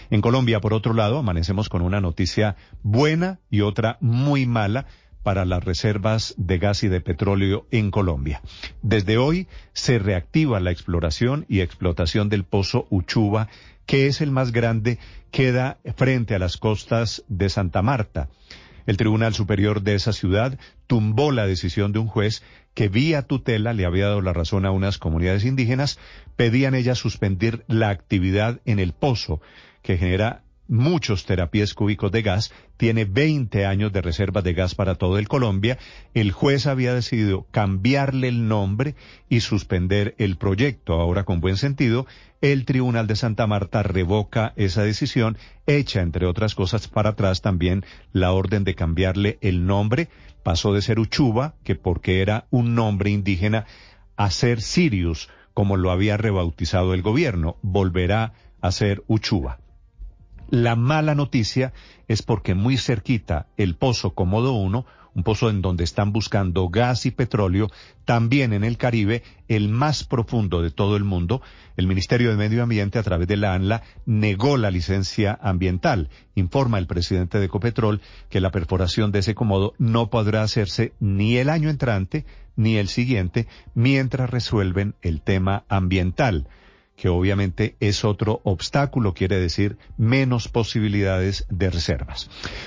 En Colombia, por otro lado, amanecemos con una noticia buena y otra muy mala para las reservas de gas y de petróleo en Colombia. Desde hoy se reactiva la exploración y explotación del pozo Uchuva, que es el más grande, queda frente a las costas de Santa Marta. El Tribunal Superior de esa ciudad tumbó la decisión de un juez que vía tutela le había dado la razón a unas comunidades indígenas. Pedían ellas suspender la actividad en el pozo, que genera muchos terapiés cúbicos de gas, tiene 20 años de reservas de gas para todo el Colombia. El juez había decidido cambiarle el nombre y suspender el proyecto. Ahora, con buen sentido, el Tribunal de Santa Marta revoca esa decisión, echa, entre otras cosas, para atrás también la orden de cambiarle el nombre. Pasó de ser Uchuva, que porque era un nombre indígena, a ser Sirius, como lo había rebautizado el gobierno. Volverá a ser Uchuva. La mala noticia es porque muy cerquita el pozo Cómodo 1, un pozo en donde están buscando gas y petróleo, también en el Caribe, el más profundo de todo el mundo, el Ministerio de Medio Ambiente, a través de la ANLA, negó la licencia ambiental. Informa el presidente de Ecopetrol que la perforación de ese Cómodo no podrá hacerse ni el año entrante ni el siguiente, mientras resuelven el tema ambiental, que obviamente es otro obstáculo, quiere decir menos posibilidades de reservas.